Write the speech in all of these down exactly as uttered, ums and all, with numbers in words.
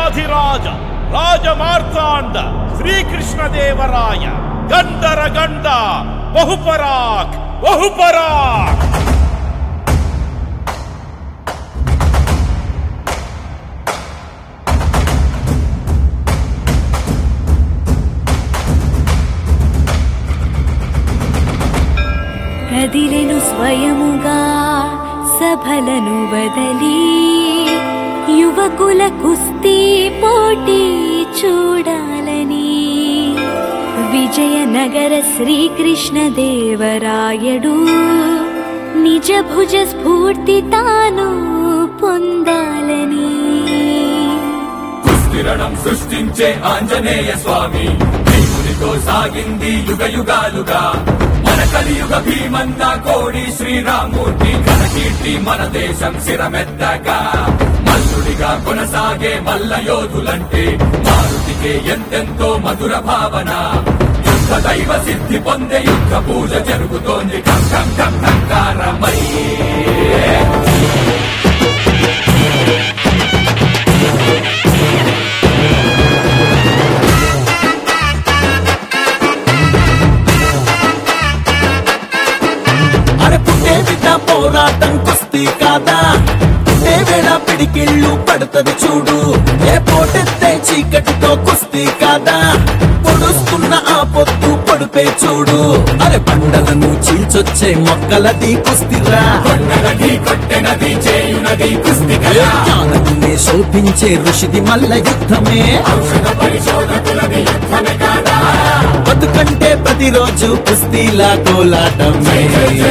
రాజాధిరాజ రాజమార్తాండ శ్రీకృష్ణదేవరాయ గంధర గండ బహుపరాక్ బహుపరాక్. కదిలెను స్వయముగా సభలను వదలి యువకుల కుస్తీ పోటీ చూడాలని విజయనగర శ్రీకృష్ణదేవరాయడు నిజ భుజ స్ఫూర్తి తాను పొందాలని కుస్తిరణం సృష్టించే ఆంజనేయ స్వామి దేవునితో సాగింది యుగ యుగాలుగా. మన కలియుగ భీమన్న కోడి శ్రీరామూర్తి ఘనకీర్తి మన దేశం శిరమెత్తగా. మల్లుడిగా కొనసాగే మల్ల యోధులంటే మారుతికే ఎంతెంతో మధుర భావన. యుద్ధ దైవ సిద్ధి పొందే యుద్ధ పూజ జరుగుతోంది కం కం కం కంకారమై. పోరాటం కుస్తీ కాదా, పుట్టే వేళ పిడికిళ్ళు పడుతుంది చూడు. ఏ పోటెత్తే చీకటితో కుస్తీ కాదా, పొడుస్తున్న ఆ పొత్తు పొడిపే చూడు. అరే పండలను చీల్చొచ్చే మొక్కలది కుస్తీరా, కొండలది కొట్టెనది చేయునది కుస్తీకరా. జ్ఞానమునే శోభించే ఋషిది మల్ల యుద్ధమే, ఔషధ పరిశోధకులది యుద్ధమే కాదా. బతుకంటే ప్రతిరోజు కుస్తీలా కోలాటమే.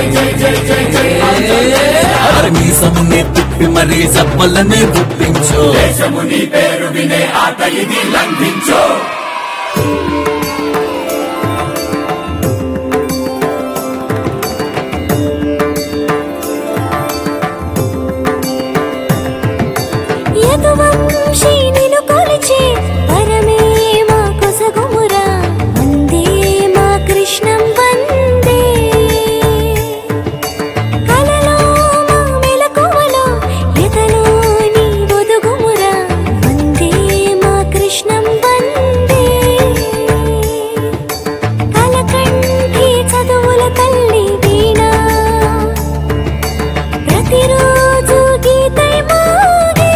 మీసమునే తిప్పి మరీ జబ్బలనే గుప్పించో, దేశముని పేరు వినే ఆట ఇది లంఘించో. యదువంశీనిను కొలిచే పరమే మా కొసగుమురా. వందే మా కృష్ణం వందే, కలలో మా మెలకువలో ఎదలో నీ ఒదుగుమురా. వందే మా కృష్ణం వందే, కలకంఠి చదువుల తల్లి వీణ ప్రతిరోజు గీతై మోగే.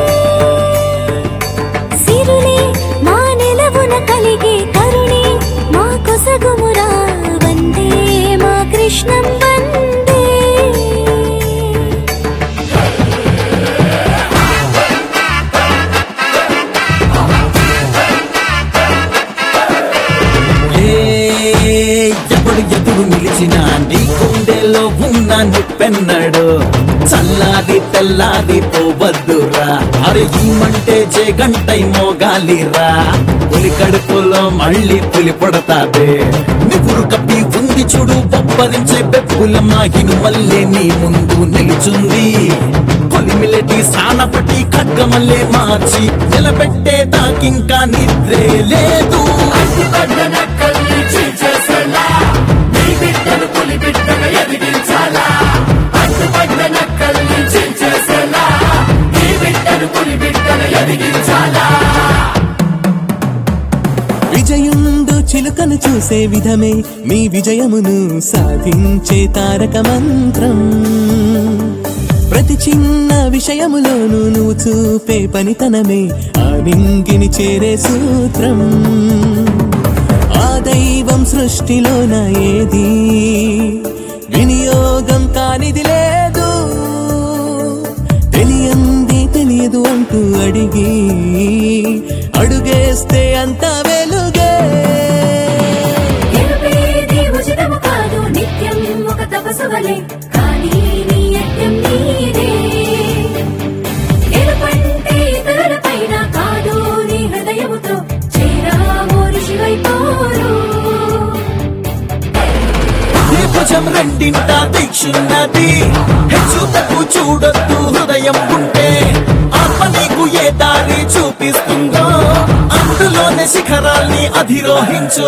సిరులే మా నెలవున కలిగే కరుణే మా కొసగుమురా. వందే మా కృష్ణం వందే. ఎప్పుడు ఎదురు నిలిచిన నీ గుండెలో ఉన్న నిప్పెన్నడు చల్లాది తెల్లాది పోవద్దురా. అరే ఈమంటే జే గంటై మోగాలిరా, పులి కడుపులో మళ్ళీ పులి పడతాదే. నిపురు కప్పి ఉంది చూడు బొబ్బరించే బెప్పుల మాగిను మల్లే నీ ముందు నిలుచుంది. కొలిమిలటి సానపటి ఖడ్గమల్లే మార్చి నిలబెట్టే తాకింకా నిద్రే లేదు. విజయుండు చిలుకను చూసే విధమే మీ విజయమును సాధించే తారక మంత్రం. ప్రతి చిన్న విషయములోనూ నువ్వు చూపే పనితనమే ఆ నింగిని చేరే సూత్రం. ఆ దైవం సృష్టిలోన ఏది వినియోగం కానిది లేదు. తెలియంది తెలియదు అంటూ అడిగి అడుగేస్తే అంత వెలుగే. గెలుపేది ఉచితము కాదు, నిత్యం ఒక తపస్సు వలె, కానీ నీ యజ్ఞం నీదే. గెలుపంటే ఇతరుల పైన కాదు, నీ హృదయముతో చేరాము ఋషివై పోరు. భుజం రెండింట దీక్షున్నది, హెచ్చు తక్కువ చూడొద్దు హృదయం ఉంటే. ఆత్మ నీకు ఏ దారి చూపిస్తుందో అందులోనే శిఖరాల్ని అధిరోహించు.